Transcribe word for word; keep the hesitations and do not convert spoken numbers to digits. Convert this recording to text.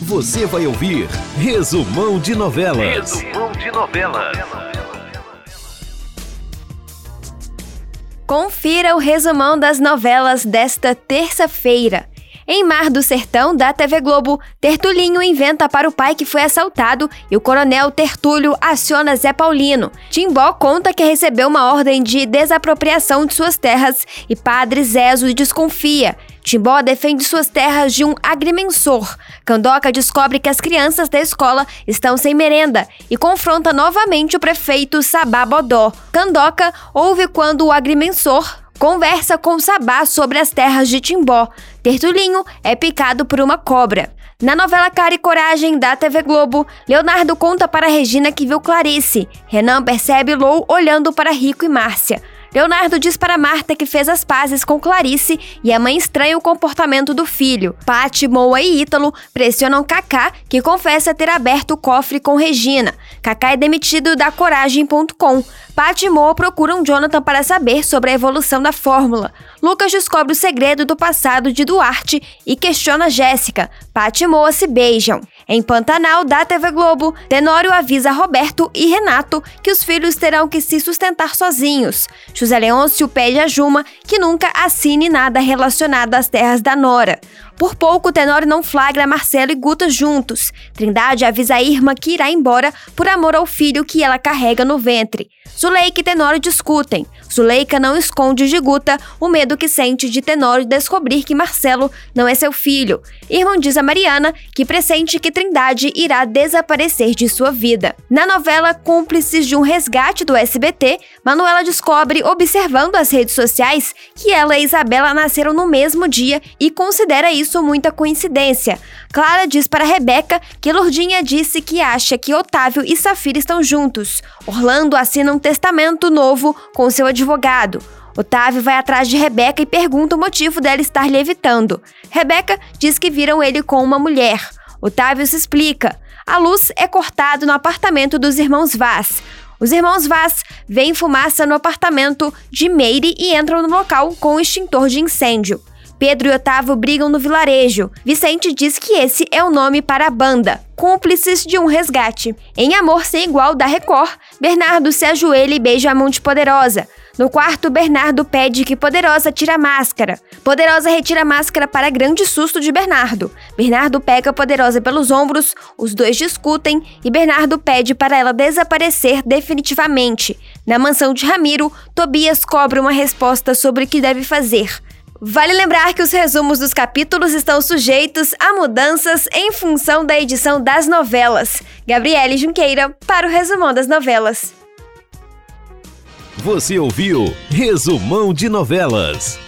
Você vai ouvir Resumão de Novelas. Resumão de Novelas. Confira o resumão das novelas desta terça-feira. Em Mar do Sertão, da T V Globo, Tertulinho inventa para o pai que foi assaltado e o coronel Tertúlio aciona Zé Paulino. Timbó conta que recebeu uma ordem de desapropriação de suas terras e Padre Zezo desconfia. Timbó defende suas terras de um agrimensor. Candoca descobre que as crianças da escola estão sem merenda e confronta novamente o prefeito Sabá Bodó. Candoca ouve quando o agrimensor conversa com Sabá sobre as terras de Timbó. Tertulinho é picado por uma cobra. Na novela Cara e Coragem, da T V Globo, Leonardo conta para Regina que viu Clarice. Renan percebe Lou olhando para Rico e Márcia. Leonardo diz para Marta que fez as pazes com Clarice e a mãe estranha o comportamento do filho. Paty, Moa e Ítalo pressionam Cacá, que confessa ter aberto o cofre com Regina. Cacá é demitido da coragem ponto com. Paty e Moa procuram Jonathan para saber sobre a evolução da fórmula. Lucas descobre o segredo do passado de Duarte e questiona Jéssica. Paty e Moa se beijam. Em Pantanal, da T V Globo, Tenório avisa Roberto e Renato que os filhos terão que se sustentar sozinhos. José Leôncio pede a Juma que nunca assine nada relacionado às terras da Nora. Por pouco, Tenório não flagra Marcelo e Guta juntos. Trindade avisa a Irma que irá embora por amor ao filho que ela carrega no ventre. Zuleika e Tenório discutem. Zuleika não esconde de Guta o medo que sente de Tenório descobrir que Marcelo não é seu filho. Irmã diz a Mariana que pressente que Trindade irá desaparecer de sua vida. Na novela Cúmplices de um Resgate do S B T, Manuela descobre, observando as redes sociais, que ela e Isabela nasceram no mesmo dia e considera isso muita coincidência. Clara diz para Rebeca que Lourdinha disse que acha que Otávio e Safira estão juntos. Orlando assina um testamento novo com seu advogado. Otávio vai atrás de Rebeca e pergunta o motivo dela estar lhe evitando. Rebeca diz que viram ele com uma mulher. Otávio se explica. A luz é cortada no apartamento dos irmãos Vaz. Os irmãos Vaz veem fumaça no apartamento de Meire e entram no local com um extintor de incêndio. Pedro e Otávio brigam no vilarejo. Vicente diz que esse é o nome para a banda. Cúmplices de um Resgate. Em Amor Sem Igual, da Record, Bernardo se ajoelha e beija a mão de Poderosa. No quarto, Bernardo pede que Poderosa tire a máscara. Poderosa retira a máscara para grande susto de Bernardo. Bernardo pega Poderosa pelos ombros, os dois discutem e Bernardo pede para ela desaparecer definitivamente. Na mansão de Ramiro, Tobias cobra uma resposta sobre o que deve fazer. Vale lembrar que os resumos dos capítulos estão sujeitos a mudanças em função da edição das novelas. Gabriele Junqueira para o Resumão das Novelas. Você ouviu Resumão de Novelas.